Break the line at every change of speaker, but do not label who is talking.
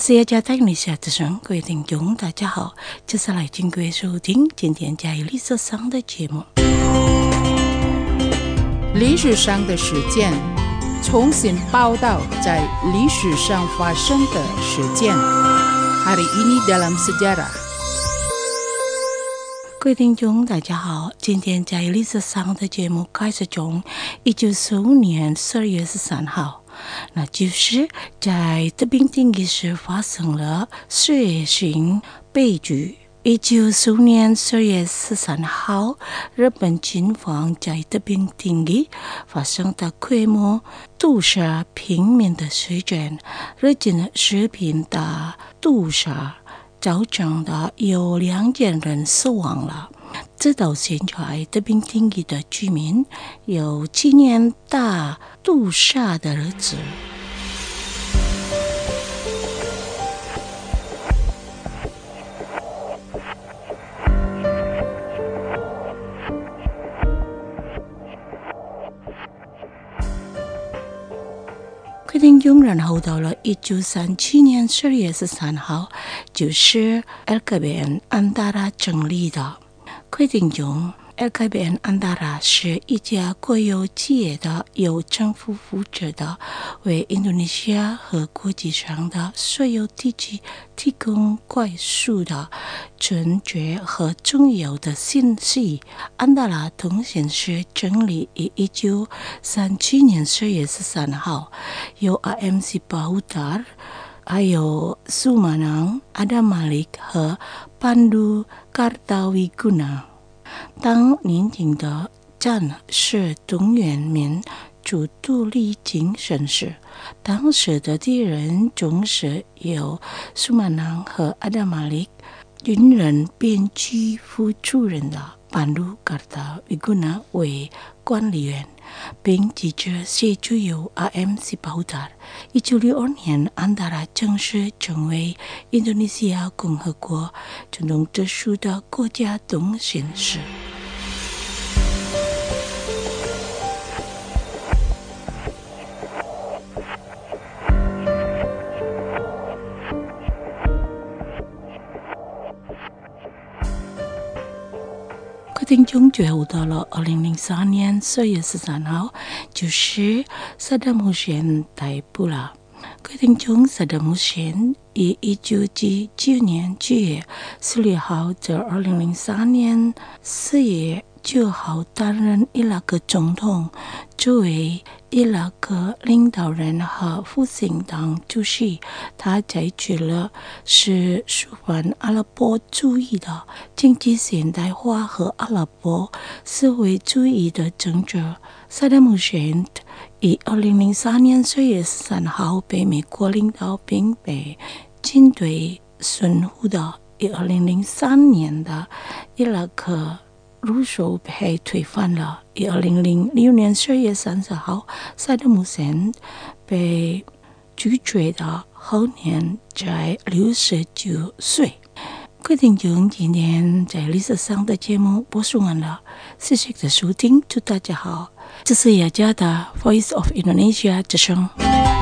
是雅加带你下之声，各位听众大家好，接下来请各位收听今天在历史上的节目。
历史上的事件，重新报道在历史上发生的事件。Hari ini dalam sejarah。
各位听众大家好，今天在历史上的节目开始从1945年12月13号，那就是在这边定义时发生了血腥悲剧。1945年12月13号，日本军方在这边定义发生的规模屠杀平民的事件，日军士兵的屠杀造成的有2000人死亡了。直到现在，这边定义的居民有纪念大屠杀的日子。听众，然后到了1937年12月13号，就是 LKBN 安达拉成立的。听众 LKBN 安达拉是一家国有企业的由政府负责的，为印度尼西亚和国际上的所有地区提供快速的、准确和重要的信息。安达拉通信社成立于1937年12月13号，由 AMC Bahudar 还有苏马囊、阿达马利克和班杜卡达维古纳。当年轻的战士动员民主独立精神时，当时的敌人总是由苏马囊和阿达马利克军人编辑副主任的班杜卡达维古纳为管理员，并记着协助由 AMC Bahudar。1962年，安达拉正式成为印度尼西亚共和国总统直属的国家通信社。听众最后到了2003年4月13号，就是萨达姆侯逮捕了。听众，萨达姆侯于1999年9月16号至2003年4月9号担任伊拉克总统，作为伊拉克领导人和复兴党主席，他采取了是舒缓阿拉伯主义的经济现代化和阿拉伯社会主义的政策。萨达姆侯于2003年4月13号被美国领导并被军队顺服的。于2003年的伊拉克入手被推翻了。于2006年12月30号，萨达姆侯被拒绝的，后年在69岁。各位听众，今天在历史上的节目播送完了，谢谢的收听，祝大家好。这是雅加的 Voice of Indonesia 之声。